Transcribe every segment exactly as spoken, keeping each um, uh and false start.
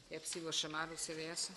É possível chamar o C D S?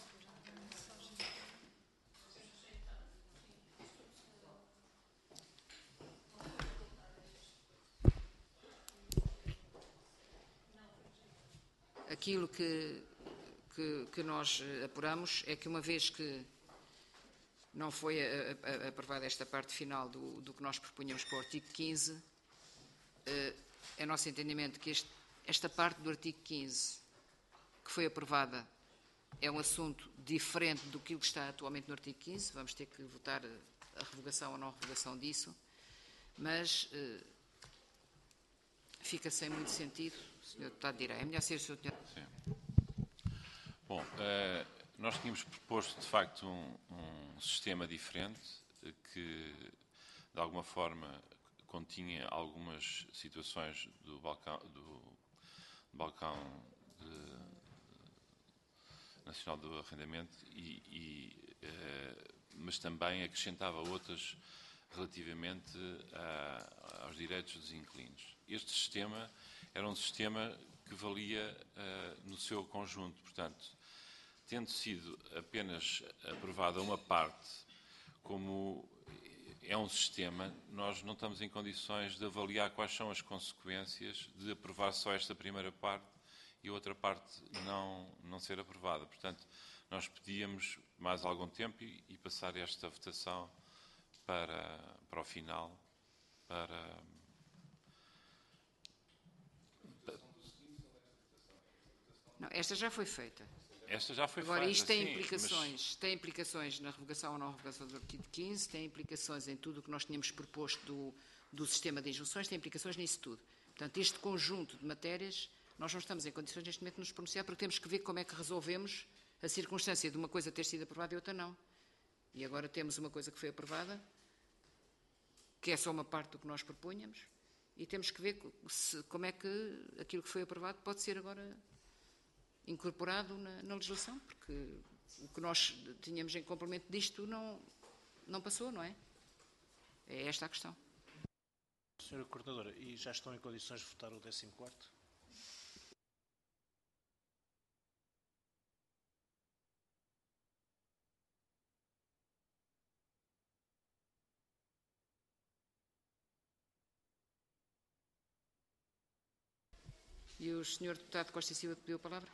Aquilo que, que, que nós apuramos é que, uma vez que não foi a, a, a aprovada esta parte final do, do que nós propunhamos para o artigo quinze, é, é nosso entendimento que este, esta parte do artigo quinze que foi aprovada é um assunto diferente do que está atualmente no artigo quinze, vamos ter que votar a revogação ou não revogação disso, mas eh, fica sem muito sentido. O senhor Deputado dirá, é melhor ser o senhor Deputado. Sim. Bom, uh, nós tínhamos proposto, de facto, um, um sistema diferente que, de alguma forma, continha algumas situações do balcão, do balcão de, nacional do arrendamento, e, e, uh, mas também acrescentava outras relativamente a, aos direitos dos inquilinos. Este sistema era um sistema que valia uh, no seu conjunto, portanto, tendo sido apenas aprovada uma parte, como é um sistema, nós não estamos em condições de avaliar quais são as consequências de aprovar só esta primeira parte e a outra parte não, não ser aprovada. Portanto, nós pedíamos mais algum tempo e, e passar esta votação para, para o final, para... Não, esta já foi feita. Esta já foi Agora, feita, isto tem sim, implicações, mas... tem implicações na revogação ou não revogação do artigo quinze, tem implicações em tudo o que nós tínhamos proposto do, do sistema de injunções, tem implicações nisso tudo. Portanto, este conjunto de matérias, nós não estamos em condições neste momento de nos pronunciar, porque temos que ver como é que resolvemos a circunstância de uma coisa ter sido aprovada e outra não. E agora temos uma coisa que foi aprovada, que é só uma parte do que nós propunhamos, e temos que ver se, como é que aquilo que foi aprovado pode ser agora incorporado na, na legislação, porque o que nós tínhamos em complemento disto não, não passou, não é? É esta a questão. senhora Coordenadora, e já estão em condições de votar o décimo quarto? E o senhor Deputado Costa e Silva pediu a palavra?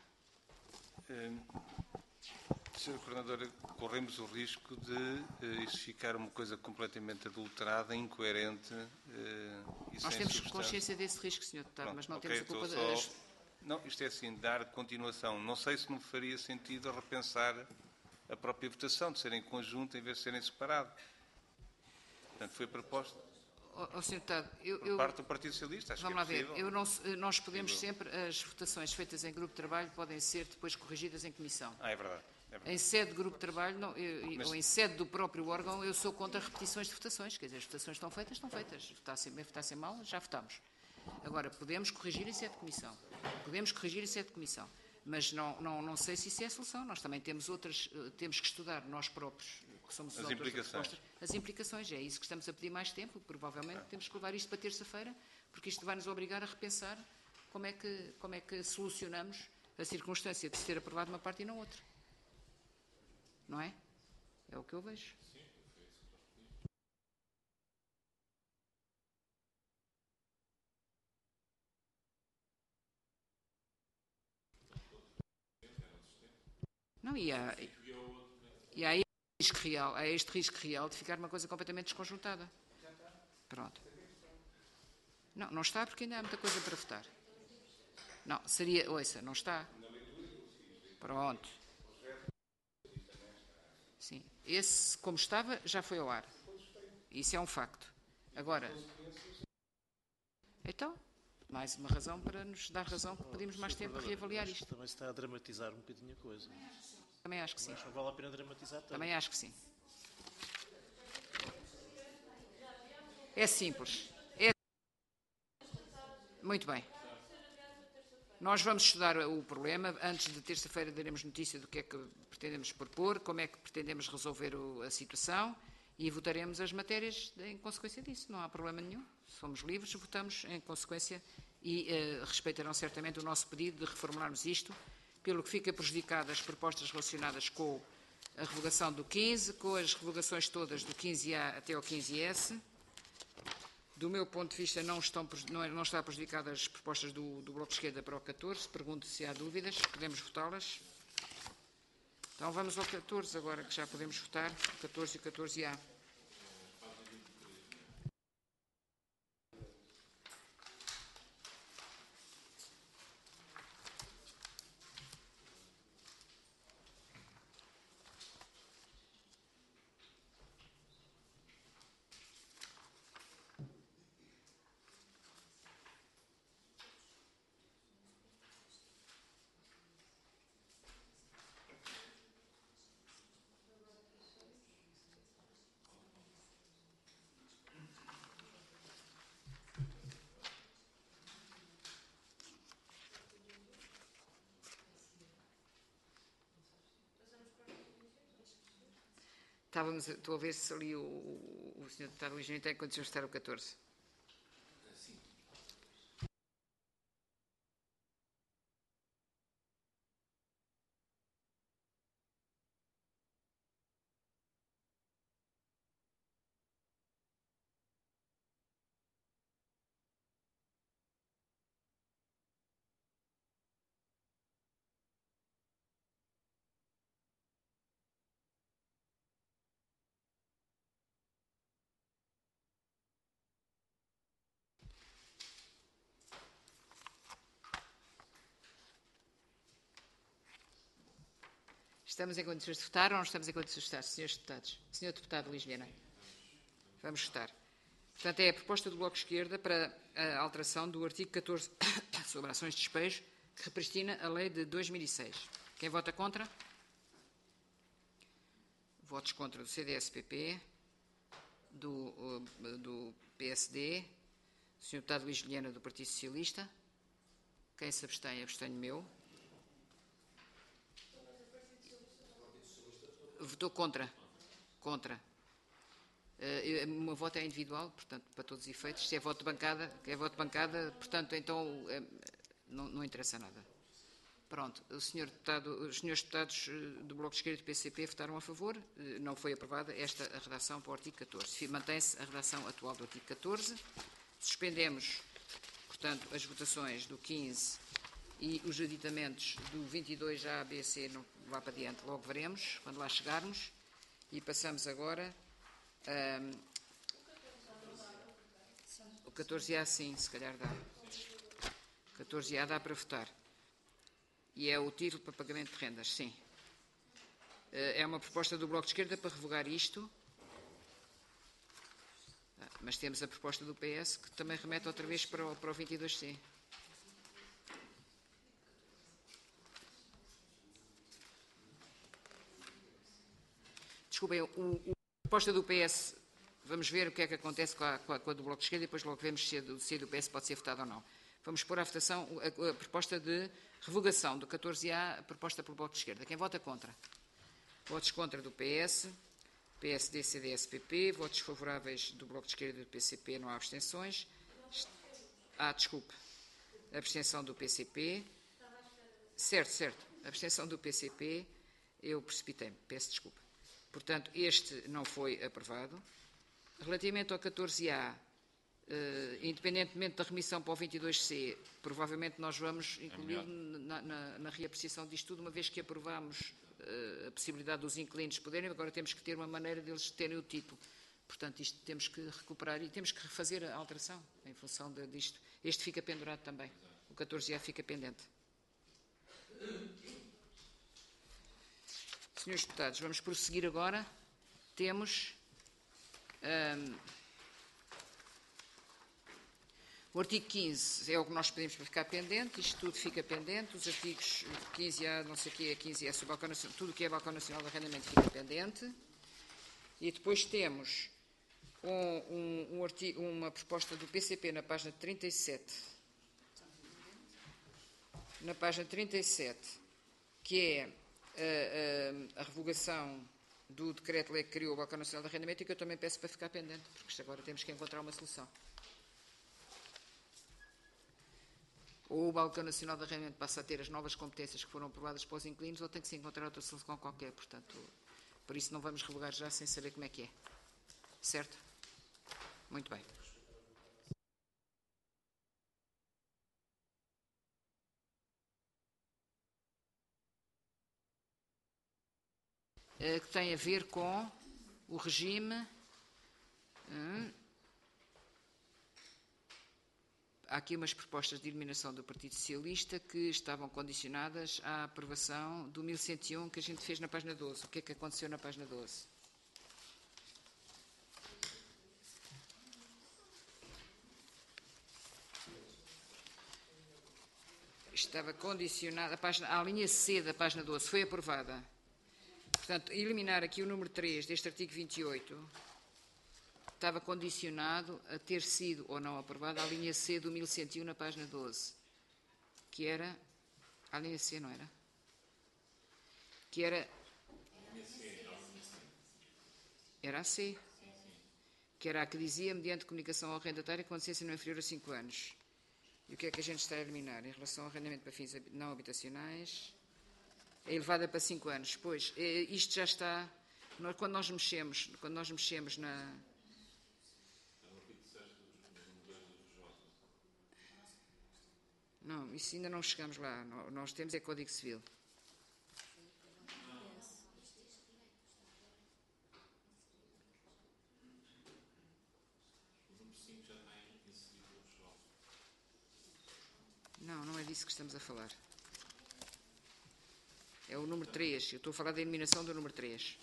senhora Coordenadora, corremos o risco de uh, isso ficar uma coisa completamente adulterada, incoerente uh, e Nós sem temos substância. consciência desse risco, senhor Deputado, Pronto, mas não okay, temos a culpa só... das... Não, isto é assim, dar continuação. Não sei se não faria sentido repensar a própria votação, de serem em conjunto em vez de serem separado. Portanto, foi proposta Oh, senhor Deputado, eu... por eu... parte do Partido Socialista. Acho Vamos que é lá ver, possível. eu não, nós podemos Possível. sempre, as votações feitas em grupo de trabalho podem ser depois corrigidas em comissão. Ah, é verdade. É verdade. Em sede de grupo de trabalho, não, eu, Mas... ou em sede do próprio órgão, eu sou contra repetições de votações. Quer dizer, as votações estão feitas, estão feitas. Votassem bem, votassem mal, já votamos. Agora, podemos corrigir em sede de comissão. Podemos corrigir em sede de comissão. Mas não, não, não sei se isso é a solução. Nós também temos outras, temos que estudar nós próprios, que somos os As autores das implicações. propostas, as implicações. É isso que estamos a pedir mais tempo. Provavelmente temos que levar isto para terça-feira, porque isto vai nos obrigar a repensar como é que, como é que solucionamos a circunstância de se ter aprovado uma parte e não outra. Não é? É o que eu vejo. Não, e há, e há, este risco real, há este risco real de ficar uma coisa completamente desconjuntada. Pronto. Não, não está porque ainda há muita coisa para votar. Não, seria, ouça, não está. Pronto. Sim, esse, como estava, já foi ao ar. Isso é um facto. Agora, então, mais uma razão para nos dar razão que pedimos mais tempo para reavaliar isto. Também se está a dramatizar um bocadinho a coisa. Também acho que sim. Mas não vale a pena dramatizar tanto. Também acho que sim. É simples. É... Muito bem. Nós vamos estudar o problema. Antes de terça-feira daremos notícia do que é que pretendemos propor, como é que pretendemos resolver a situação e votaremos as matérias em consequência disso. Não há problema nenhum. Somos livres, votamos em consequência e uh, respeitarão certamente o nosso pedido de reformularmos isto pelo que fica prejudicadas as propostas relacionadas com a revogação do quinze, com as revogações todas do quinze A até ao quinze S. Do meu ponto de vista, não, estão, não, não está prejudicadas as propostas do, do Bloco de Esquerda para o catorze. Pergunto se há dúvidas. Podemos votá-las? Então vamos ao catorze agora, que já podemos votar. O catorze e o catorze A. Estávamos, estou a ver se ali o, o, o senhor Deputado Luís tem condições de estar o catorze. Estamos em condições de votar ou não estamos em condições de votar, senhores deputados? senhor Deputado Luís Viana. Vamos votar. Portanto, é a proposta do Bloco de Esquerda para a alteração do artigo catorze sobre ações de despejo, que repristina a lei de dois mil e seis. Quem vota contra? Votos contra do C D S P P, do, do P S D, do senhor Deputado Luís Viana, do Partido Socialista. Quem se abstém, abstenho meu. Votou contra. Contra. Uh, o meu voto é individual, portanto, para todos os efeitos. Se é voto de bancada, é voto de bancada, portanto, então uh, não, não interessa nada. Pronto. O senhor deputado, os senhores deputados do Bloco de Esquerda e do P C P votaram a favor. Uh, não foi aprovada esta a redação para o artigo catorze. Mantém-se a redação atual do artigo catorze. Suspendemos, portanto, as votações do quinze e os aditamentos do vinte e dois A, B, C, não, lá para diante, logo veremos, quando lá chegarmos. E passamos agora um, o catorze A, sim, se calhar dá. O catorze A dá para votar. E é o título para pagamento de rendas, sim. É uma proposta do Bloco de Esquerda para revogar isto. Mas temos a proposta do P S, que também remete outra vez para o, para o vinte e dois C. Desculpem, o, o, a proposta do P S, vamos ver o que é que acontece com a, com a, com a do Bloco de Esquerda e depois logo vemos se a do, se a do P S pode ser votada ou não. Vamos pôr à votação a, a proposta de revogação do catorze A, proposta pelo Bloco de Esquerda. Quem vota contra? Votos contra do P S, P S D, C D S, P P, votos favoráveis do Bloco de Esquerda e do P C P, não há abstenções. Ah, desculpe. Abstenção do P C P. Certo, certo. Abstenção do P C P. Eu precipitei-me, peço desculpa. Portanto, este não foi aprovado. Relativamente ao catorze A, eh, independentemente da remissão para o vinte e dois C, provavelmente nós vamos incluir na, na, na reapreciação disto tudo, uma vez que aprovámos eh, a possibilidade dos inquilinos poderem, agora temos que ter uma maneira deles terem o título. Portanto, isto temos que recuperar e temos que refazer a alteração em função de, disto. Este fica pendurado também. O catorze A fica pendente. Senhores deputados, vamos prosseguir agora. Temos um, o artigo quinze, é o que nós pedimos para ficar pendente, isto tudo fica pendente, os artigos quinze A, não sei o que é, quinze A, sobre balcão nacional, tudo o que é balcão nacional de arrendamento fica pendente. E depois temos um, um, um artigo, uma proposta do P C P na página trinta e sete. Na página trinta e sete, que é A, a, a revogação do decreto-lei que criou o Balcão Nacional de Arrendamento e que eu também peço para ficar pendente, porque agora temos que encontrar uma solução. Ou o Balcão Nacional de Arrendamento passa a ter as novas competências que foram aprovadas para os inquilinos, ou tem que se encontrar outra solução qualquer. Portanto, por isso não vamos revogar já sem saber como é que é. Certo? Muito bem. Que tem a ver com o regime. Hum, há aqui umas propostas de eliminação do Partido Socialista que estavam condicionadas à aprovação do mil cento e um que a gente fez na página doze. O que é que aconteceu na página doze? Estava condicionada, a, página, a linha C da página doze foi aprovada. Portanto, eliminar aqui o número três deste artigo vinte e oito estava condicionado a ter sido ou não aprovada a linha C do mil cento e um na página doze, que era a linha C, não era? Que era era a C, que era a que dizia mediante comunicação ao arrendatário com licença não inferior a cinco anos. E o que é que a gente está a eliminar em relação ao arrendamento para fins não habitacionais? É elevada para cinco anos. Pois, isto já está, quando nós mexemos, quando nós mexemos na... Não, isso ainda não chegamos lá. Nós temos é Código Civil. Não, não é disso que estamos a falar. É o número três. Eu estou a falar da eliminação do número três.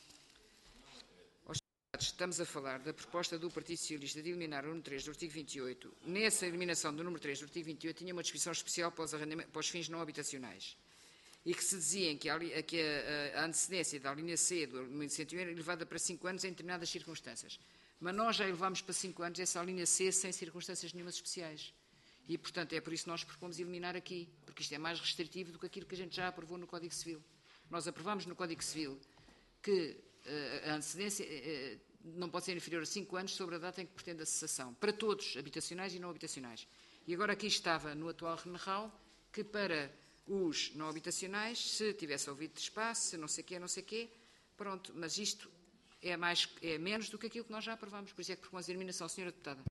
Estamos a falar da proposta do Partido Socialista de eliminar o número três do artigo vinte e oito. Nessa eliminação do número três do artigo vinte e oito tinha uma descrição especial para os, para os fins não habitacionais. E que se dizia que a, que a, a antecedência da linha C do mil cento e um era elevada para cinco anos em determinadas circunstâncias. Mas nós já elevamos para cinco anos essa linha C sem circunstâncias nenhumas especiais. E, portanto, é por isso que nós propomos eliminar aqui, porque isto é mais restritivo do que aquilo que a gente já aprovou no Código Civil. Nós aprovamos no Código Civil que uh, a antecedência uh, não pode ser inferior a cinco anos sobre a data em que pretende a cessação, para todos, habitacionais e não habitacionais. E agora aqui estava, no atual Renarral, que para os não habitacionais, se tivesse ouvido de espaço, se não sei o quê, não sei o quê, pronto, mas isto é, mais, é menos do que aquilo que nós já aprovamos, por isso é que propomos a eliminação, senhora Deputada.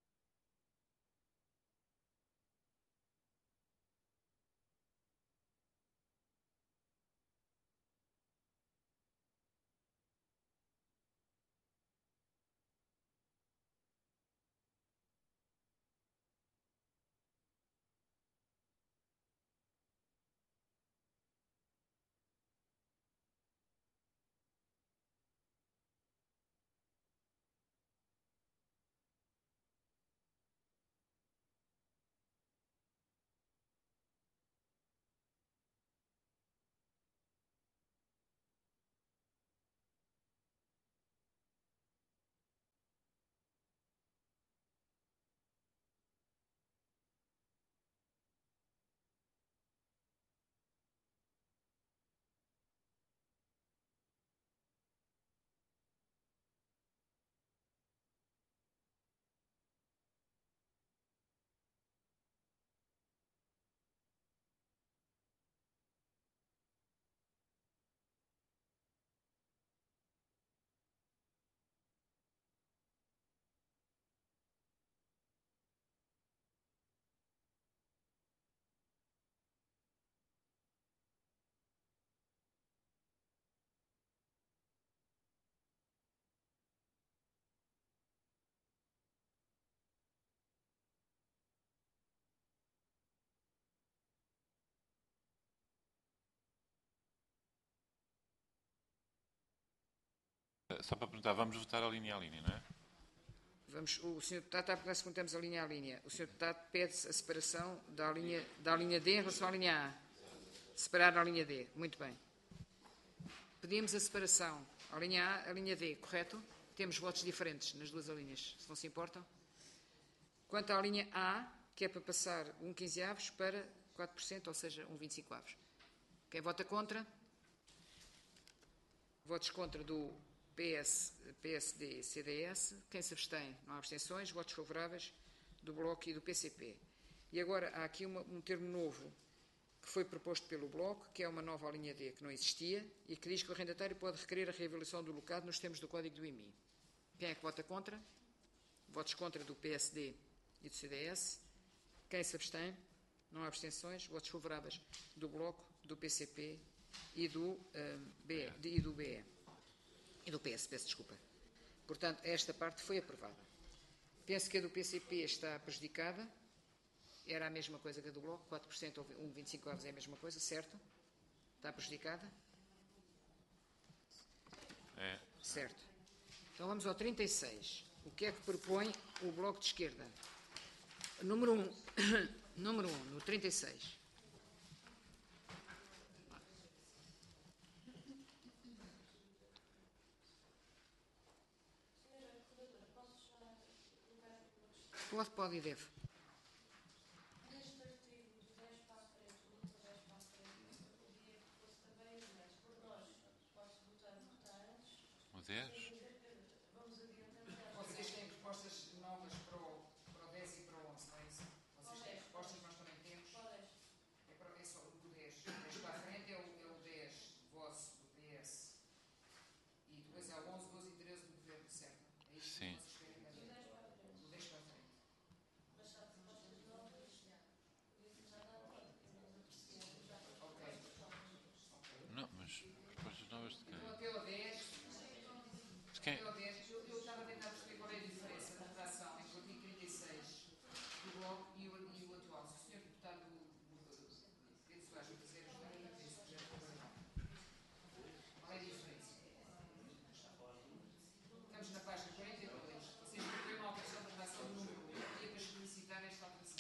Só para perguntar, vamos votar a linha a linha, não é? Vamos, o senhor Deputado está a perguntar se contamos a linha a linha. O senhor Deputado pede a separação da linha, da linha D em relação à linha A. Separar a linha D. Muito bem. Pedimos a separação à linha A, a linha D, correto? Temos votos diferentes nas duas linhas, se não se importam. Quanto à linha A, que é para passar um quinze avos para quatro por cento, ou seja, um vinte e cinco avos. Quem vota contra? Votos contra do P S, P S D C D S. Quem se abstém? Não há abstenções. Votos favoráveis do Bloco e do P C P. E agora há aqui uma, um termo novo que foi proposto pelo Bloco, que é uma nova linha D que não existia e que diz que o arrendatário pode requerer a reavaliação do locado nos termos do Código do I M I. Quem é que vota contra? Votos contra do P S D e do C D S. Quem se abstém? Não há abstenções. Votos favoráveis do Bloco, do P C P e do, uh, B, e do B E. E do P S, peço desculpa. Portanto, esta parte foi aprovada. Penso que a do P C P está prejudicada. Era a mesma coisa que a do Bloco, quatro por cento ou um vinte e cinco avos é a mesma coisa, certo? Está prejudicada? É. Certo. Então vamos ao trinta e seis. O que é que propõe o Bloco de Esquerda? Número um. Número um, no trinta e seis. Pode, pode e deve. O dez? Vocês têm propostas novas para o, para o dez e para o onze, não é isso? Vocês têm propostas, nós também temos. É, para, é só o dez. O dez para a frente é o, é o dez vosso, do P S. E depois há o onze, doze e treze do Governo, certo? É isso Sim. que vocês querem fazer. O dez para a frente. Não, mas propostas novas de quem? Então até ao dez. De quem? Até ao dez. Eu, eu estava a tentar perceber qual é a diferença da redação entre o artigo trinta e seis do Bloco e o, e o atual. Se o senhor deputado Pedro Soares me quiser ajudar, eu não sei se quiser trabalhar. Qual é a diferença? Estamos na página quarenta e dois. Vocês propõem uma alteração da redação do número um. Eu queria para explicitar esta alteração.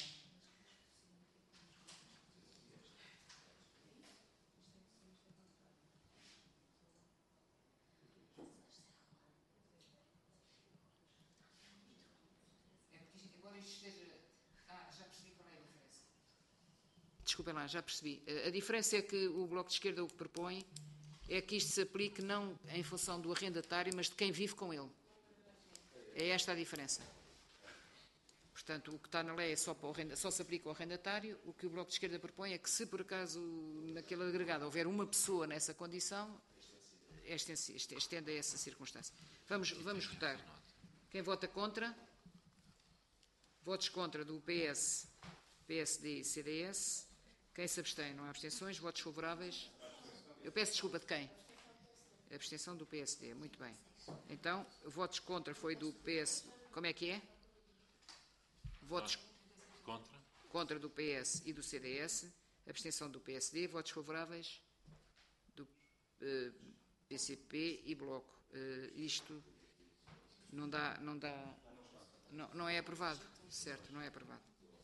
É porque, embora isto esteja... Ah, já percebi qual é a diferença. Desculpem lá, já percebi. A diferença é que o Bloco de Esquerda o que propõe é que isto se aplique não em função do arrendatário, mas de quem vive com ele. É esta a diferença. Portanto, o que está na lei é só, para o arrenda, só se aplica ao arrendatário. O que o Bloco de Esquerda propõe é que, se por acaso naquele agregado houver uma pessoa nessa condição, estenda essa circunstância. Vamos, vamos votar. Quem vota contra? Votos contra do P S, P S D e C D S. Quem se abstém? Não há abstenções. Votos favoráveis? Eu peço desculpa de quem? A abstenção do P S D. Muito bem. Então, votos contra foi do P S. Como é que é? Votos Contra? contra do P S e do C D S. Abstenção do P S D. Votos favoráveis do uh, P C P e Bloco. Uh, isto não dá... Não, dá não, não é aprovado. Certo, não é aprovado.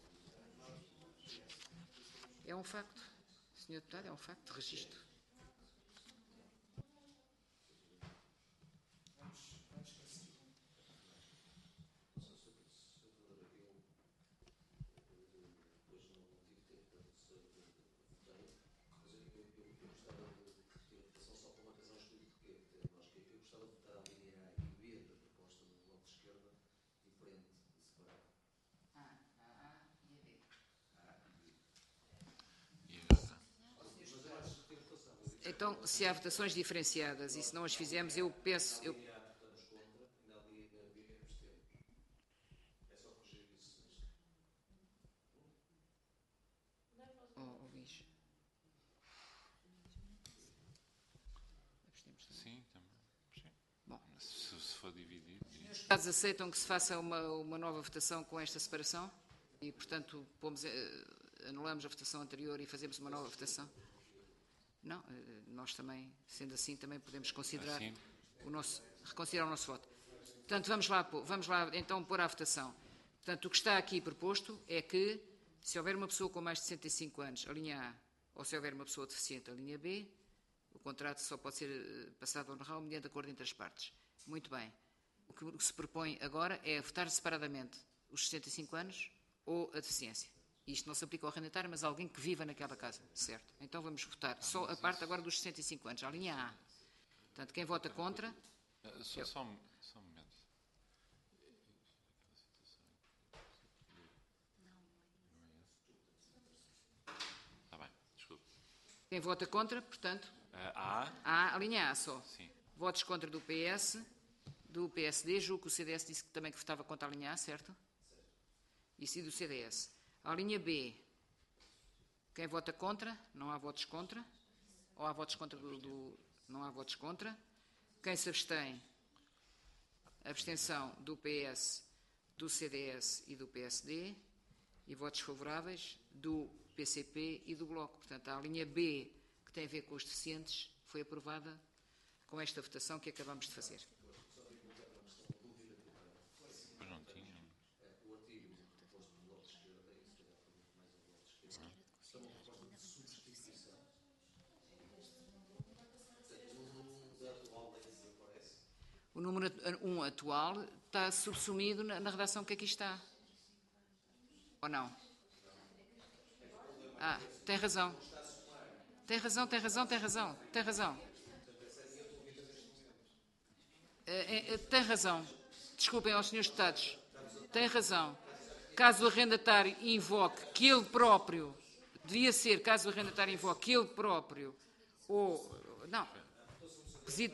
É um facto. senhor Deputado, é um facto de registro. Então, se há votações diferenciadas e se não as fizermos, eu peço... Eu... Oh, oh, Luís. Sim, também. Sim. Bom. Se, se for dividido. Os deputados aceitam que se faça uma, uma nova votação com esta separação? E, portanto, pomos, anulamos a votação anterior e fazemos uma nova votação? Não, nós também, sendo assim, também podemos considerar assim. o nosso, reconsiderar o nosso voto. Portanto, vamos lá, vamos lá então pôr à votação. Portanto, o que está aqui proposto é que, se houver uma pessoa com mais de sessenta e cinco anos, a linha A, ou se houver uma pessoa deficiente, a linha B, o contrato só pode ser passado ao honrado mediante acordo entre as partes. Muito bem. O que se propõe agora é votar separadamente os sessenta e cinco anos ou a deficiência. Isto não se aplica ao arrendatário, mas a alguém que viva naquela casa, certo? Então vamos votar só a parte agora dos sessenta e cinco anos, a linha A. Portanto, quem vota contra... Só, só, um, só um momento. Quem vota contra, portanto? A. A, a linha A só. Sim. Votos contra do P S, do P S D, julgo que o C D S disse que também que votava contra a linha A, certo? Isso e do C D S. A linha B, quem vota contra? Não há votos contra. Ou há votos contra do... do não há votos contra. Quem se abstém? Abstenção do P S, do C D S e do P S D. E votos favoráveis do P C P e do Bloco. Portanto, a linha B, que tem a ver com os deficientes, foi aprovada com esta votação que acabamos de fazer. Pois não tinha. O número um atual está subsumido na, na redação que aqui está. Ou não? Ah, tem razão. Tem razão, tem razão, tem razão. Tem razão. É, é, tem razão. Desculpem aos senhores deputados. Tem razão. Caso o arrendatário invoque que ele próprio, devia ser, caso o arrendatário invoque que ele próprio, ou, não, reside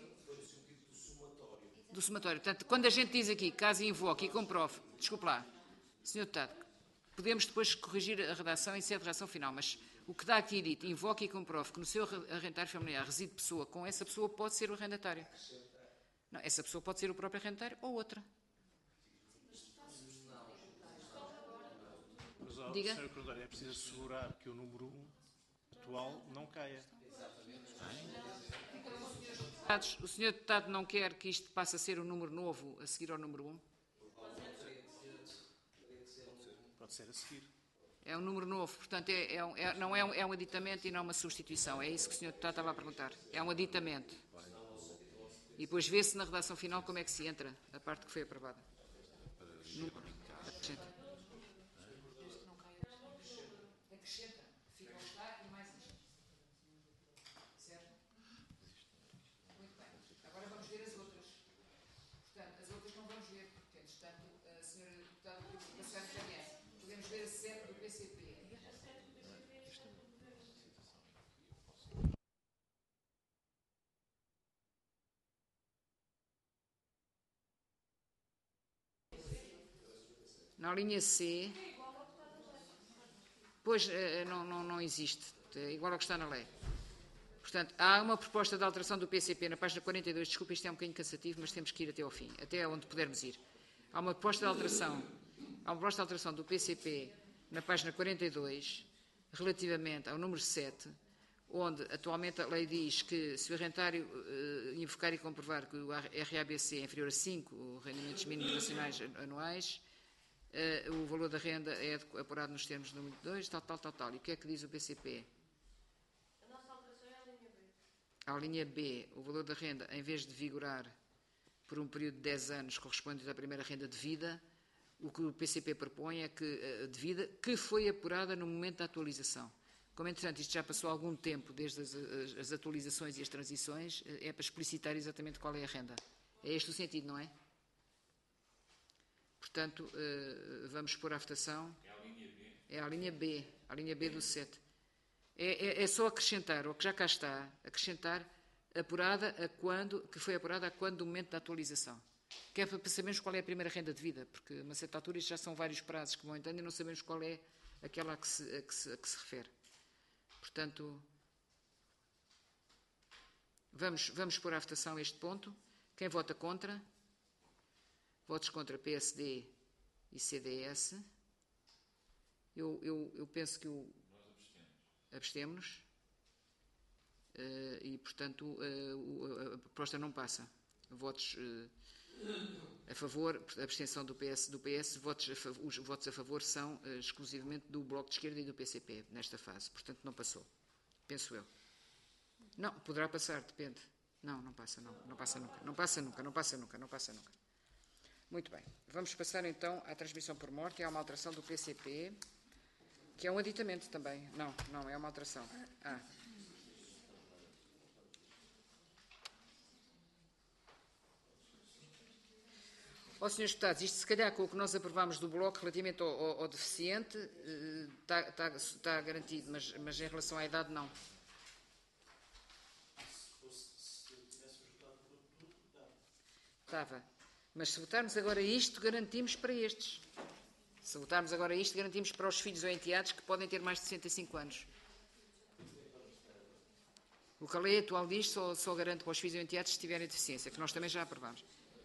do somatório. Portanto, quando a gente diz aqui, caso invoque e comprove, desculpe lá, senhor deputado, podemos depois corrigir a redação em sede de redação final, mas o que dá aqui dito, invoque e comprove que no seu arrendatário familiar reside pessoa, com essa pessoa pode ser o arrendatário. Não, essa pessoa pode ser o próprio arrendatário ou outra. Mas, ó, Diga. senhor Cordeiro, é preciso assegurar que o número um atual não caia. O senhor deputado não quer que isto passe a ser o número novo a seguir ao número um? Pode ser a seguir. É um número novo, portanto, é, é, é, não é um, é um aditamento e não uma substituição. É isso que o senhor deputado estava a perguntar. É um aditamento. E depois vê-se na redação final como é que se entra a parte que foi aprovada. No... Acrescenta. Acrescenta. Fica o está e mais isto. Certo? Muito bem. Agora vamos ver as outras. Portanto, as outras não vamos ver, porque, entretanto, a senhora deputada pediu passar em adiante. Podemos ver a sete do P C P. Na linha C, pois não, não, não existe, é igual ao que está na lei. Portanto, há uma proposta de alteração do P C P na página quarenta e dois, desculpa, isto é um bocadinho cansativo, mas temos que ir até ao fim, até onde pudermos ir. Há uma proposta de alteração, há uma proposta de alteração do P C P na página quarenta e dois, relativamente ao número sete, onde atualmente a lei diz que se o arrendatário uh, invocar e comprovar que o R A B C é inferior a cinco rendimentos mínimos nacionais anuais, Uh, o valor da renda é apurado nos termos do número dois, tal, tal, tal, tal. E o que é que diz o P C P? A nossa alteração é a linha B. A linha B, o valor da renda, em vez de vigorar por um período de dez anos correspondente à primeira renda de vida, o que o P C P propõe é que uh, de vida, que foi apurada no momento da atualização. Como, entretanto, isto já passou algum tempo desde as, as, as atualizações e as transições, uh, é para explicitar exatamente qual é a renda. É este o sentido, não é? Portanto, vamos pôr à votação. É a linha B. É a linha B, a linha B do sete. É, é, é só acrescentar, o que já cá está, acrescentar apurada a quando, que foi apurada a quando do momento da atualização. Que é para sabermos qual é a primeira renda de vida, porque a uma certa altura isto já são vários prazos que vão entrando e não sabemos qual é aquela a que se, a que se, a que se refere. Portanto, vamos, vamos pôr à votação este ponto. Quem vota contra? Votos contra P S D e C D S. Eu, eu, eu penso que o... Nós abstemos. Uh, e, portanto, uh, a proposta não passa. Votos uh, a favor, abstenção do P S, do P S votos a favor, os votos a favor são uh, exclusivamente do Bloco de Esquerda e do P C P, nesta fase. Portanto, não passou. Penso eu. Não, poderá passar, depende. Não, não passa, não. Não passa nunca. Não passa nunca, não passa nunca, não passa nunca. Muito bem. Vamos passar então à transmissão por morte. Há uma alteração do P C P, que é um aditamento também. Não, não, é uma alteração. Ah. Ó, senhores deputados, isto se calhar com o que nós aprovámos do Bloco relativamente ao, ao, ao deficiente está, está, está garantido, mas, mas em relação à idade não. Estava. Mas se votarmos agora isto, garantimos para estes. Se votarmos agora isto, garantimos para os filhos ou enteados que podem ter mais de sessenta e cinco anos. O que a lei atual diz só, só garante para os filhos ou enteados se tiverem deficiência, que nós também já aprovamos.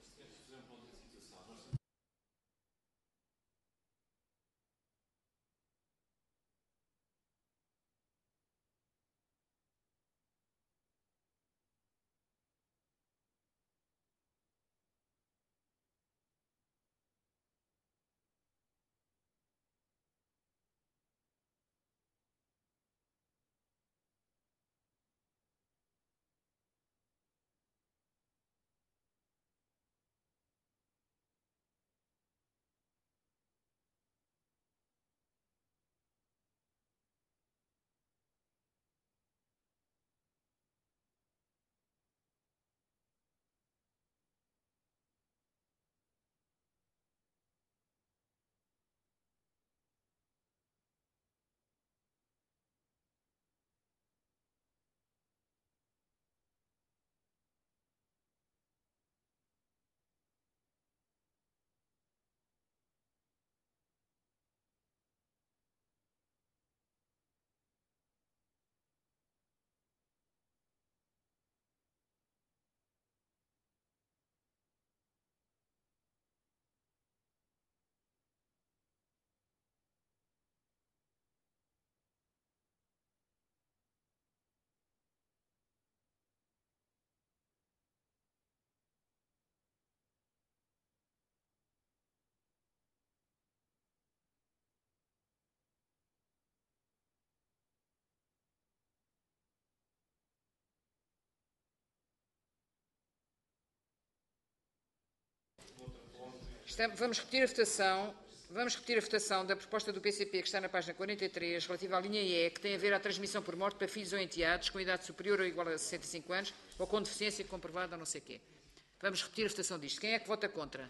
Estamos, vamos repetir a votação. Vamos repetir a votação da proposta do P C P que está na página quarenta e três, relativa à linha E, que tem a ver à transmissão por morte para filhos ou enteados com idade superior ou igual a sessenta e cinco anos ou com deficiência comprovada ou não sei o quê. Vamos repetir a votação disto. Quem é que vota contra?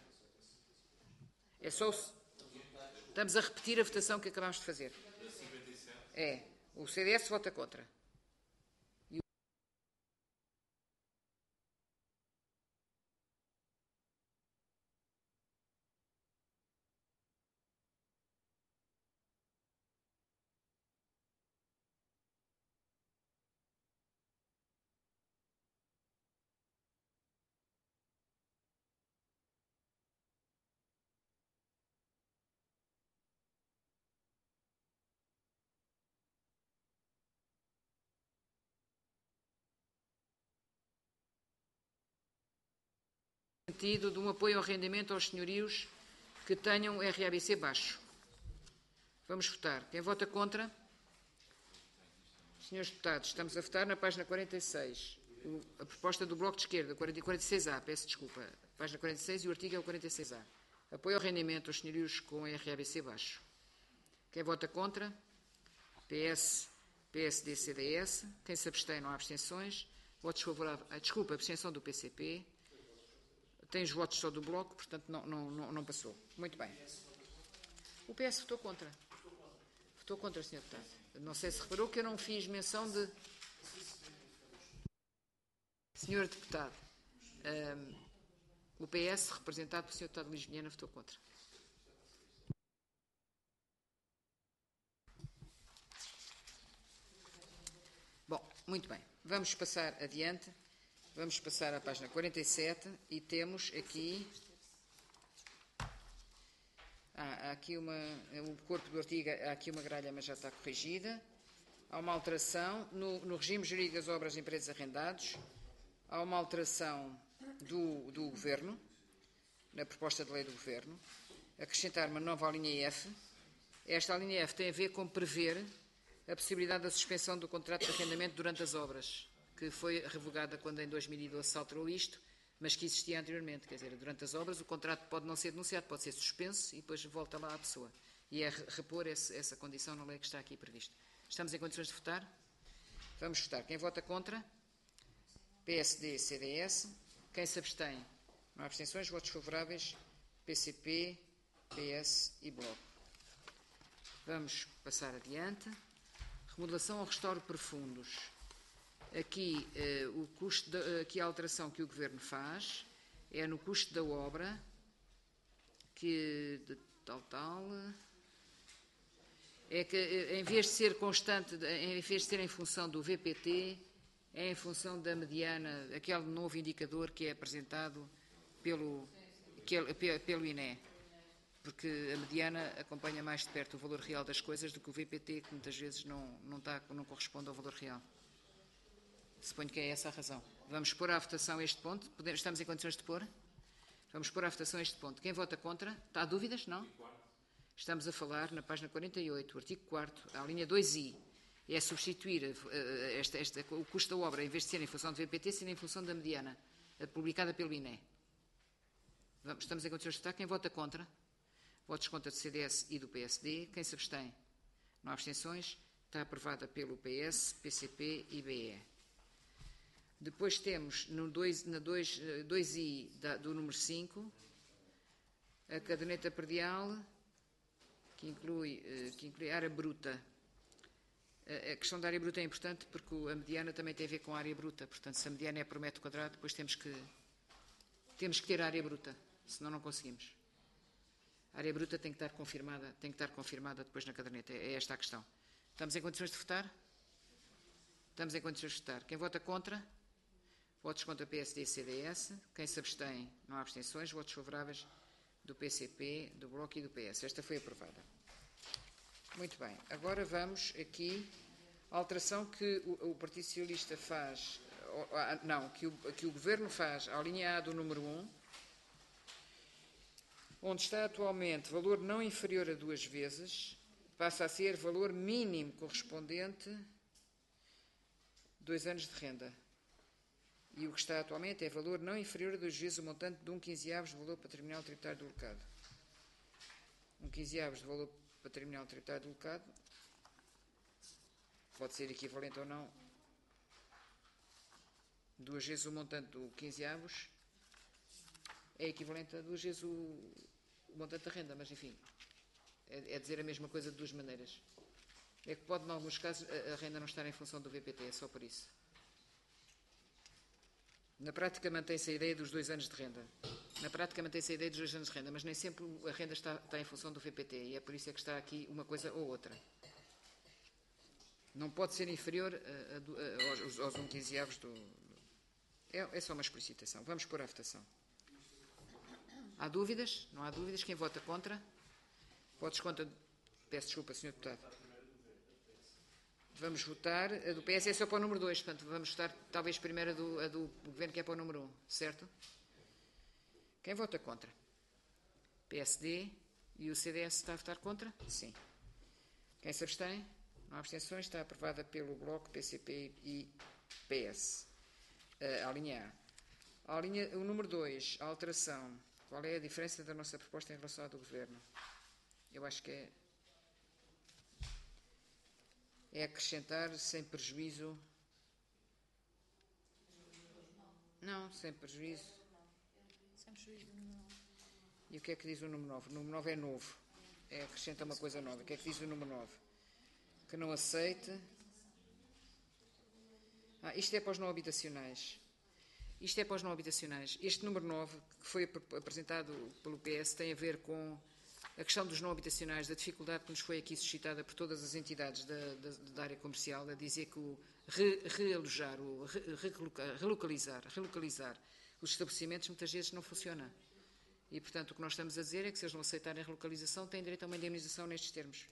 É só o... Estamos a repetir a votação que acabámos de fazer. É. O C D S vota contra. Sentido de um apoio ao rendimento aos senhorios que tenham R A B C baixo. Vamos votar. Quem vota contra? Senhores deputados, estamos a votar na página quarenta e seis. O, a proposta do Bloco de Esquerda, quarenta e seis A, peço desculpa. Página quarenta e seis e o artigo é o quarenta e seis A. Apoio ao rendimento aos senhorios com R A B C baixo. Quem vota contra? P S, P S D, C D S. Quem se abstém, não há abstenções. Votos favoráveis. Ah, desculpa, abstenção do P C P. Tem os votos só do Bloco, portanto não, não, não, não passou. Muito bem. O P S votou contra. Votou contra, senhor Deputado. Não sei se reparou que eu não fiz menção de... senhor Deputado, um, o P S, representado pelo senhor Deputado Luís Vilhena, votou contra. Bom, muito bem. Vamos passar adiante. Vamos passar à página quarenta e sete e temos aqui... Ah, há aqui uma... O corpo do artigo, há aqui uma gralha, mas já está corrigida. Há uma alteração no, no regime jurídico das obras de empresas arrendados. Há uma alteração do, do Governo, na proposta de lei do Governo, acrescentar uma nova linha F. Esta linha F tem a ver com prever a possibilidade da suspensão do contrato de arrendamento durante as obras, que foi revogada quando em dois mil e doze se alterou isto, mas que existia anteriormente. Quer dizer, durante as obras o contrato pode não ser denunciado, pode ser suspenso e depois volta lá à pessoa. E é repor esse, essa condição na lei que está aqui prevista. Estamos em condições de votar? Vamos votar. Quem vota contra? P S D, C D S. Quem se abstém? Não há abstenções. Votos favoráveis? P C P, P S e Bloco. Vamos passar adiante. Remodelação ou restauro profundos. Aqui, eh, o custo de, aqui a alteração que o Governo faz é no custo da obra, que de tal, tal, é que em vez de ser constante, em vez de ser em função do V P T, é em função da mediana, aquele novo indicador que é apresentado pelo, que é, pelo I N E. Porque a mediana acompanha mais de perto o valor real das coisas do que o V P T, que muitas vezes não, não, está, não corresponde ao valor real. Suponho que é essa a razão. Vamos pôr à votação este ponto. Podemos, estamos em condições de pôr? Vamos pôr à votação este ponto. Quem vota contra? Está a dúvidas? Não? Estamos a falar na página quarenta e oito, o artigo quarto, a linha dois i. É substituir esta, esta, o custo da obra, em vez de ser em função do V P T, ser em função da mediana, publicada pelo I N E. Vamos, estamos em condições de votar. Quem vota contra? Votos contra do C D S e do P S D. Quem se abstém? Não há abstenções. Está aprovada pelo P S, P C P e B E. Depois temos no dois, na dois i da, do número cinco, a caderneta predial, que inclui, que inclui área bruta. A questão da área bruta é importante porque a mediana também tem a ver com a área bruta. Portanto, se a mediana é por metro quadrado, depois temos que, temos que ter a área bruta, senão não conseguimos. A área bruta tem que estar confirmada, tem que estar confirmada depois na caderneta. É esta a questão. Estamos em condições de votar? Estamos em condições de votar. Quem vota contra? Votos contra P S D e C D S. Quem se abstém? Não há abstenções. Votos favoráveis do P C P, do Bloco e do P S. Esta foi aprovada. Muito bem. Agora vamos aqui à alteração que o, o Partido Socialista faz, não, que o, que o Governo faz à linha A do número um, onde está atualmente valor não inferior a duas vezes, passa a ser valor mínimo correspondente dois anos de renda. E o que está atualmente é valor não inferior a duas vezes o montante de um quinzeavos de valor patrimonial tributário do locado. Um quinzeavos de valor patrimonial tributário do locado pode ser equivalente ou não duas vezes o montante do quinzeavos, é equivalente a duas vezes o, o montante da renda, mas enfim, é, é dizer a mesma coisa de duas maneiras. É que pode, em alguns casos, a, a renda não estar em função do V P T, é só por isso. Na prática mantém-se a ideia dos dois anos de renda. Na prática mantém-se a ideia dos dois anos de renda, mas nem sempre a renda está, está em função do V P T, e é por isso é que está aqui uma coisa ou outra. Não pode ser inferior a, a, aos, aos um quinzeavos do... É, é só uma explicitação. Vamos pôr à votação. Há dúvidas? Não há dúvidas? Quem vota contra? Votos contra... Peço desculpa, senhor Deputado. Vamos votar. A do P S é só para o número dois, portanto, vamos votar talvez primeiro a do, a do Governo, que é para o número um, certo? Quem vota contra? P S D e o C D S está a votar contra? Sim. Quem se abstém? Não há abstenções. Está aprovada pelo Bloco, P C P e P S. Uh, a linha A. A linha, o número dois, a alteração. Qual é a diferença da nossa proposta em relação à do Governo? Eu acho que é... É acrescentar sem prejuízo. Não, sem prejuízo. Sem prejuízo do número nove. E o que é que diz o número nove? O número nove é novo. É acrescenta uma coisa nova. O que é que diz o número nove? Que não aceite. Ah, isto é para os não habitacionais. Isto é para os não habitacionais. Este número nove, que foi apresentado pelo P S, tem a ver com a questão dos não habitacionais, da dificuldade que nos foi aqui suscitada por todas as entidades da, da, da área comercial, a dizer que o re, realojar, o re, relocalizar, relocalizar os estabelecimentos muitas vezes não funciona. E, portanto, o que nós estamos a dizer é que se eles não aceitarem a relocalização, têm direito a uma indemnização nestes termos.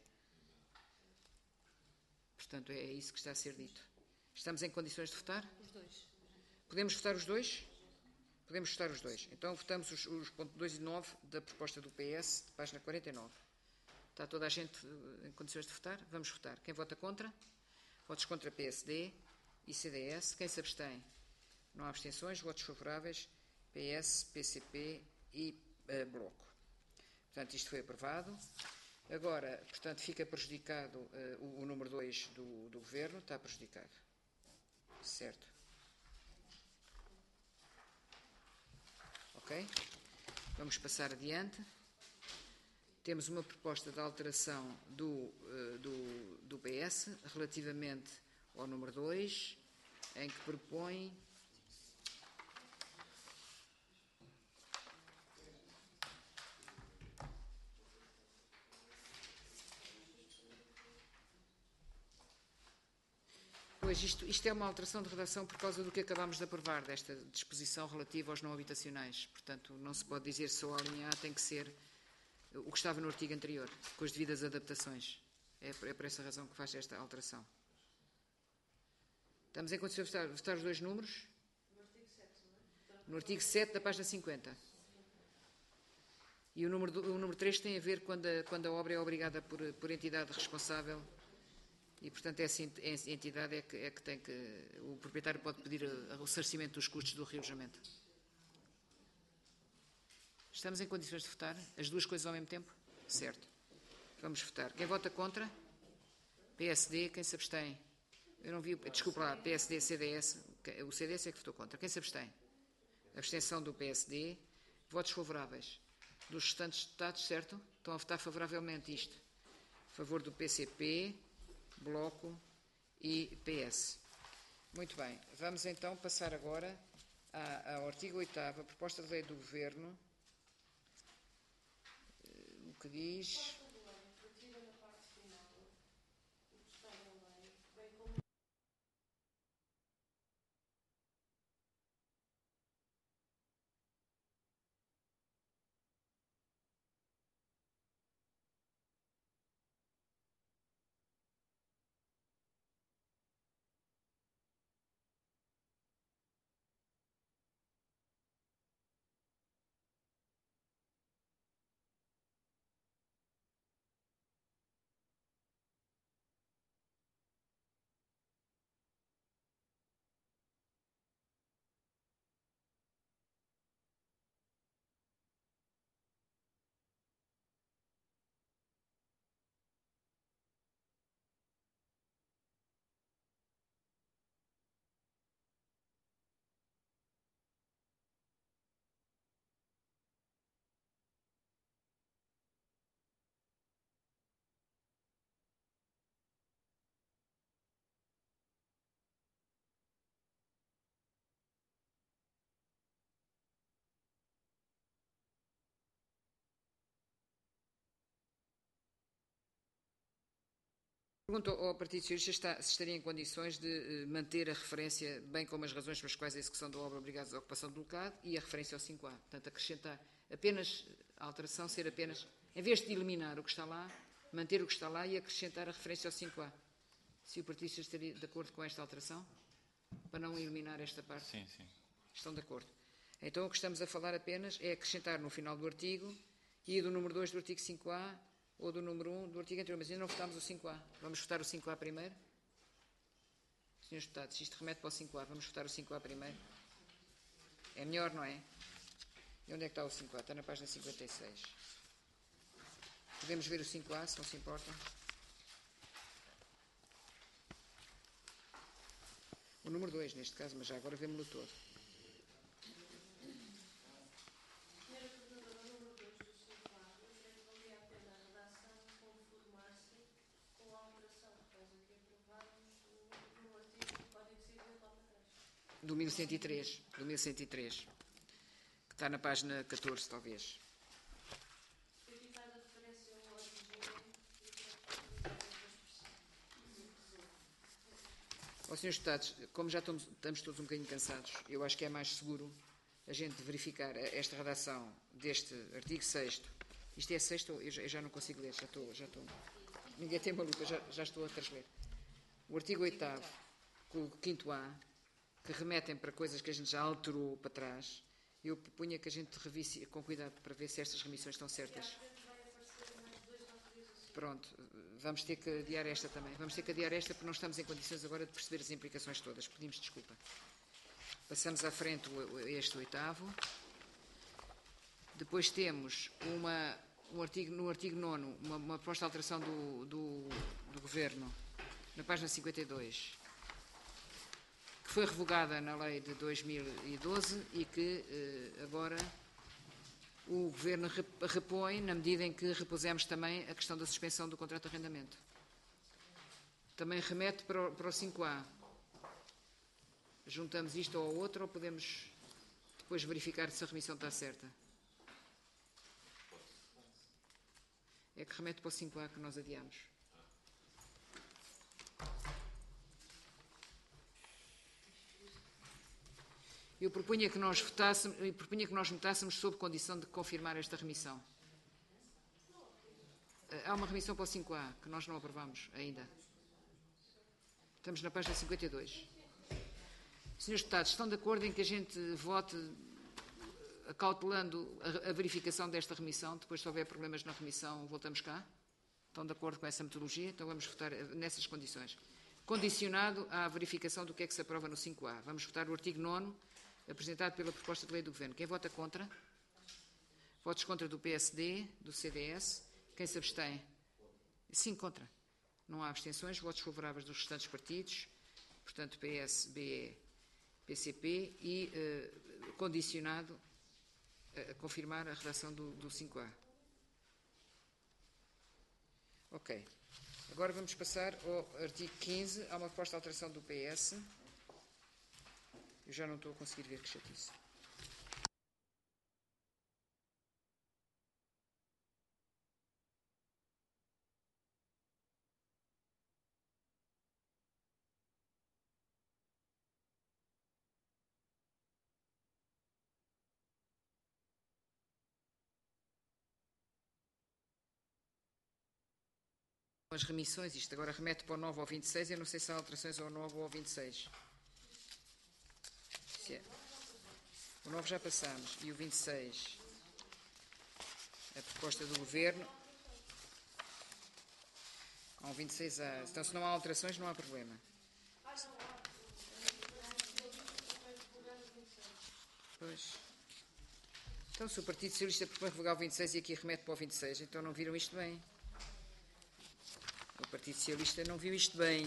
Portanto, é isso que está a ser dito. Estamos em condições de votar? Os dois. Podemos votar os dois? Podemos votar os dois. Então, votamos os, os pontos dois e nove da proposta do P S, página quarenta e nove. Está toda a gente em condições de votar? Vamos votar. Quem vota contra? Votos contra P S D e C D S. Quem se abstém? Não há abstenções. Votos favoráveis? P S, P C P e uh, Bloco. Portanto, isto foi aprovado. Agora, portanto, fica prejudicado uh, o, o número dois do, do Governo. Está prejudicado. Certo. Ok? Vamos passar adiante. Temos uma proposta de alteração do, uh, do, do P S relativamente ao número dois, em que propõe mas isto, isto é uma alteração de redação por causa do que acabámos de aprovar, desta disposição relativa aos não habitacionais. Portanto, não se pode dizer só a linha A, tem que ser o que estava no artigo anterior, com as devidas adaptações. É por, é por essa razão que faz esta alteração. Estamos em condições de votar, votar os dois números? No artigo sete da página cinquenta. E o número, do, o número três tem a ver quando a, quando a obra é obrigada por, por entidade responsável e, portanto, essa entidade é que, é que tem que... O proprietário pode pedir o ressarcimento dos custos do realojamento. Estamos em condições de votar as duas coisas ao mesmo tempo? Certo. Vamos votar. Quem vota contra? P S D. Quem se abstém? Eu não vi... Desculpa lá. P S D, C D S. O C D S é que votou contra. Quem se abstém? Abstenção do P S D. Votos favoráveis. Dos restantes deputados, certo? Estão a votar favoravelmente isto. A favor do P C P, Bloco e P S. Muito bem. Vamos então passar agora ao artigo oitavo, a proposta de lei do Governo, o que diz... Pergunto ao Partido Socialista se estaria em condições de manter a referência, bem como as razões pelas quais a execução da obra obrigadas à ocupação do local e a referência ao cinco A. Portanto, acrescentar apenas a alteração, ser apenas, em vez de eliminar o que está lá, manter o que está lá e acrescentar a referência ao cinco A. Se o Partido Socialista estaria de acordo com esta alteração, para não eliminar esta parte? Sim, sim. Estão de acordo. Então, o que estamos a falar apenas é acrescentar no final do artigo e do número dois do artigo cinco A ou do número um do artigo anterior, mas ainda não votámos o cinco A. Vamos votar o cinco A primeiro? senhores deputados, isto remete para o cinco A. Vamos votar o cinco A primeiro? É melhor, não é? E onde é que está o cinco A? Está na página cinquenta e seis. Podemos ver o cinco A, se não se importa. O número dois, neste caso, mas já agora vemos-lo todo. Do mil cento e três, do mil cento e três, que está na página catorze, talvez. Ó, senhores deputados, como já estamos, estamos todos um bocadinho cansados, eu acho que é mais seguro a gente verificar esta redação deste artigo sexto. Isto é sexto, eu já, eu já não consigo ler, já estou, já estou. Ninguém tem uma luta, já, já estou a transler. O artigo oitavo, com o quinto A, que remetem para coisas que a gente já alterou para trás, eu propunha que a gente revisse com cuidado para ver se estas remissões estão certas. Pronto, vamos ter que adiar esta também. Vamos ter que adiar esta porque não estamos em condições agora de perceber as implicações todas. Pedimos desculpa. Passamos à frente este oitavo. Depois temos uma, um artigo, no artigo nono, uma, uma proposta de alteração do, do, do Governo, na página cinquenta e dois, que foi revogada na lei de dois mil e doze e que eh, agora o Governo repõe na medida em que repusemos também a questão da suspensão do contrato de arrendamento. Também remete para o, para o cinco A. Juntamos isto ao outro ou podemos depois verificar se a remissão está certa? É que remete para o cinco A que nós adiamos. Eu propunha que nós votássemos, eu propunha que nós votássemos sob condição de confirmar esta remissão. Há uma remissão para o cinco A, que nós não aprovamos ainda. Estamos na página cinquenta e dois. Senhores deputados, estão de acordo em que a gente vote acautelando a, a verificação desta remissão? Depois, se houver problemas na remissão, voltamos cá? Estão de acordo com essa metodologia? Então vamos votar nessas condições. Condicionado à verificação do que é que se aprova no cinco A. Vamos votar o artigo nono, apresentado pela proposta de lei do Governo. Quem vota contra? Votos contra do P S D, do C D S. Quem se abstém? Sim, contra. Não há abstenções. Votos favoráveis dos restantes partidos. Portanto, P S, B E, P C P. E eh, condicionado a confirmar a redação do, do cinco A. Ok. Agora vamos passar ao artigo quinze. Há uma proposta de alteração do P S. Eu já não estou a conseguir ver, que chatice. As remissões, isto agora remete para o nove ao vinte e seis, eu não sei se há alterações ao nove ou ao vinte e seis. Se é. O nove já passámos, e o vinte e seis, a proposta do Governo. Há um vinte e seis A. Então, se não há alterações, não há problema. Pois. Então, se o Partido Socialista propõe revogar o vinte e seis e aqui remete para o vinte e seis, então não viram isto bem. O Partido Socialista não viu isto bem.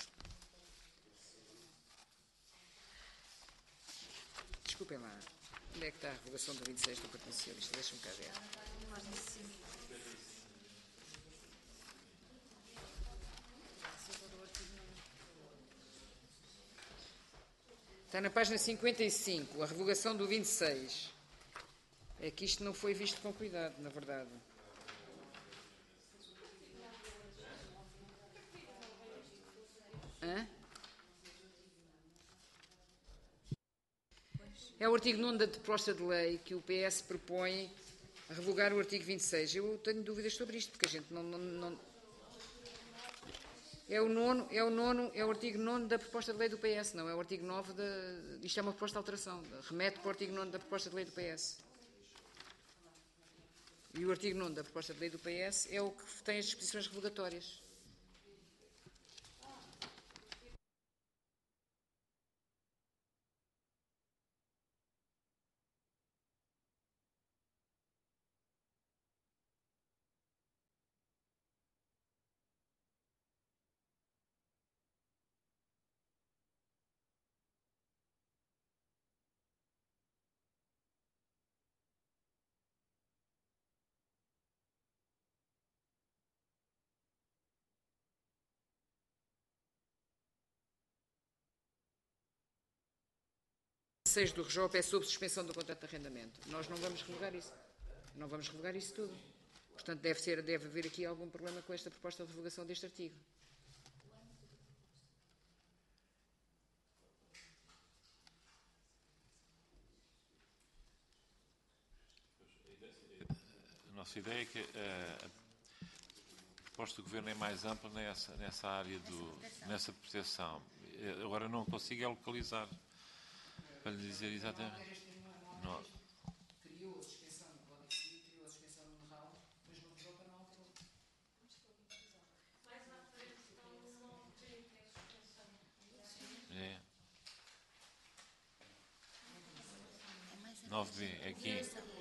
Desculpem lá. Onde é que está a revogação do vinte e seis do Partido Socialista? Deixa-me cá ver. Está na página cinquenta e cinco, a revogação do vinte e seis. É que isto não foi visto com cuidado, na verdade. Hã? É o artigo nono da proposta de lei que o P S propõe a revogar o artigo vinte e seis. Eu tenho dúvidas sobre isto, porque a gente não... não, não... É, o nono, é, o nono, é o artigo nono da proposta de lei do P S, não é o artigo nove da... Isto é uma proposta de alteração. Remete para o artigo nono da proposta de lei do P S. E o artigo nono da proposta de lei do P S é o que tem as disposições revogatórias. seis do R J P é sob suspensão do contrato de arrendamento. Nós não vamos revogar isso. Não vamos revogar isso tudo. Portanto, deve, ser, deve haver aqui algum problema com esta proposta de revogação deste artigo. A nossa ideia é que uh, a proposta do Governo é mais ampla nessa, nessa área, do, nessa proteção. Agora não consigo é localizar. Para lhe dizer exatamente. Não. Criou a suspensão no Código Civil, criou a suspensão no R A L, mas no R J não alterou. Mais à frente está um nove B, que é a suspensão. É. nove B, é aqui.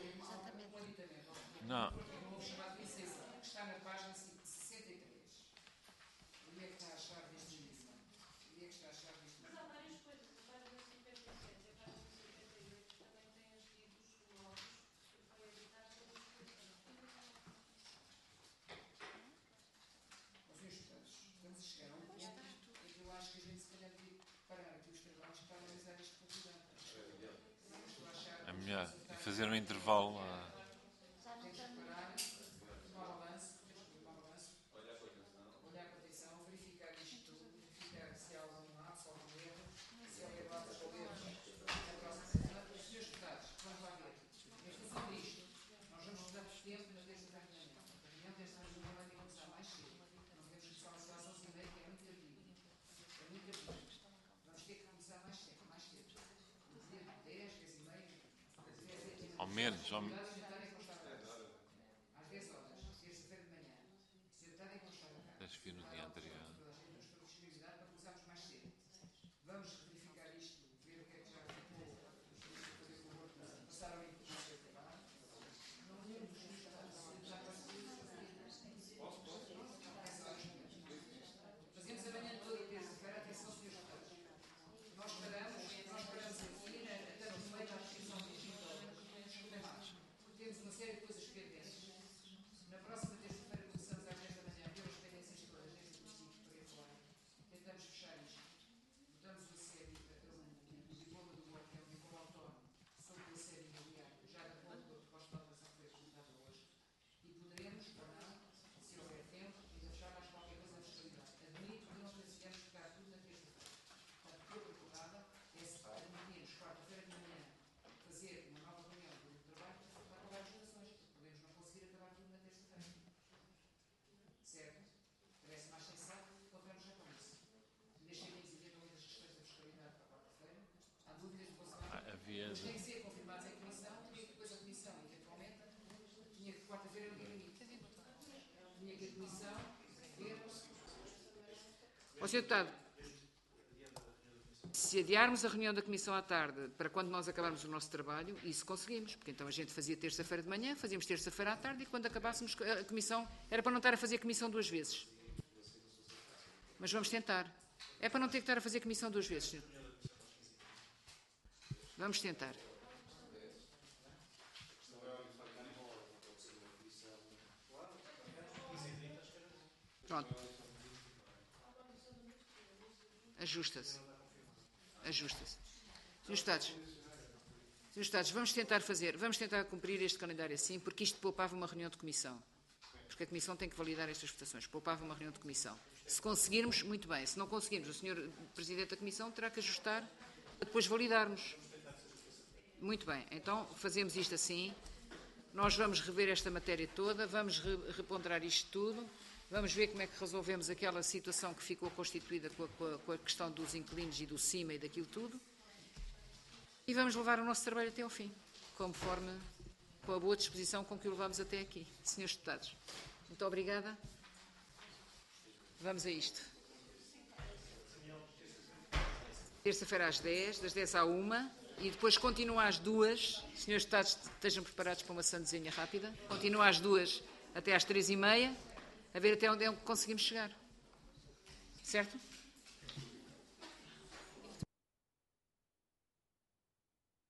Não. Está na página sessenta e três. Onde é que está a chave deste juízo? Onde é que está a chave deste juízo? Mas há várias coisas. A página cinquenta e sete e a página cinquenta e oito também têm artigos novos que foi editado pela suspensão. Ó, senhores deputados, estamos a chegar a um ponto em que eu acho que a gente se calhar devia parar aqui os trabalhos para analisar isto com cuidado. É melhor fazer um intervalo. Uh... Temos que parar, tomar balanço, tomar balanço, olhar com atenção, verificar isto tudo, verificar se há algum lapso, algum erro, se há erros ou erros na próxima. menos. Ou... Às dez horas, terça-feira de manhã, sentado em constado cá. Deixa vir no dia anterior. Estou disponibilidade para começarmos mais cedo. Vamos verificar isto, ver o que é que já ficou, fazer com o outro, passar ao input. Não temos isto, já fazemos amanhã toda terça-feira, atenção, senhores deputados. Nós paramos, nós paramos aqui, estamos no meio da discussão digital, temos uma série de coisas pendentes. Na próxima terça-feira começamos às dez da manhã, pelas pendências todas, desde o princípio para aí fora. Tentamos fechar isto. Damos o C E B, o diploma do Bloco, que é um diploma autónomo, sobre o C E B imobiliário, já da ponta da proposta de alteração que foi apresentada hoje. E poderemos, ou não, se houver tempo, e deixar mais qualquer coisa na fiscalidade. Admito que não conseguimos ficar tudo na terça-feira. Portanto, o que eu procurava é se admitirmos quarta-feira de manhã fazer uma nova reunião do grupo de trabalho para acabar as votações. Podemos não conseguir acabar tudo na terça-feira. Certo? Parece mais sensato, contamos já com isso. Deixaremos eventualmente as questões da fiscalidade para quarta-feira. Há dúvidas do vosso lado. Ah, havia... Mas tem que ser confirmados em comissão, tinha que depois a comissão, eventualmente, tinha que quarta-feira era o dia limite. Tinha que a comissão ver. Ó, senhor Deputado, se adiarmos a reunião da Comissão à tarde para quando nós acabarmos o nosso trabalho, isso conseguimos, porque então a gente fazia terça-feira de manhã, fazíamos terça-feira à tarde e quando acabássemos a Comissão, era para não estar a fazer a Comissão duas vezes. Mas vamos tentar. É para não ter que estar a fazer a Comissão duas vezes, senhor. Vamos tentar. Pronto. Ajusta-se. Ajusta-se. Senhores Estados, Senhores Estados, vamos tentar fazer, vamos tentar cumprir este calendário assim, porque isto poupava uma reunião de comissão. Porque a Comissão tem que validar estas votações. Poupava uma reunião de comissão. Se conseguirmos, muito bem. Se não conseguirmos, o senhor Presidente da Comissão terá que ajustar para depois validarmos. Muito bem. Então, fazemos isto assim. Nós vamos rever esta matéria toda, vamos re reponderar isto tudo. Vamos ver como é que resolvemos aquela situação que ficou constituída com a, com a, com a questão dos inquilinos e do cima e daquilo tudo. E vamos levar o nosso trabalho até ao fim, conforme com a boa disposição com que o levamos até aqui. Senhores Deputados, muito obrigada. Vamos a isto. Terça-feira às dez, das dez à uma, e depois continua às duas. Senhores Deputados, estejam preparados para uma sandezinha rápida. Continua às duas até às três e meia. A ver até onde é que conseguimos chegar. Certo?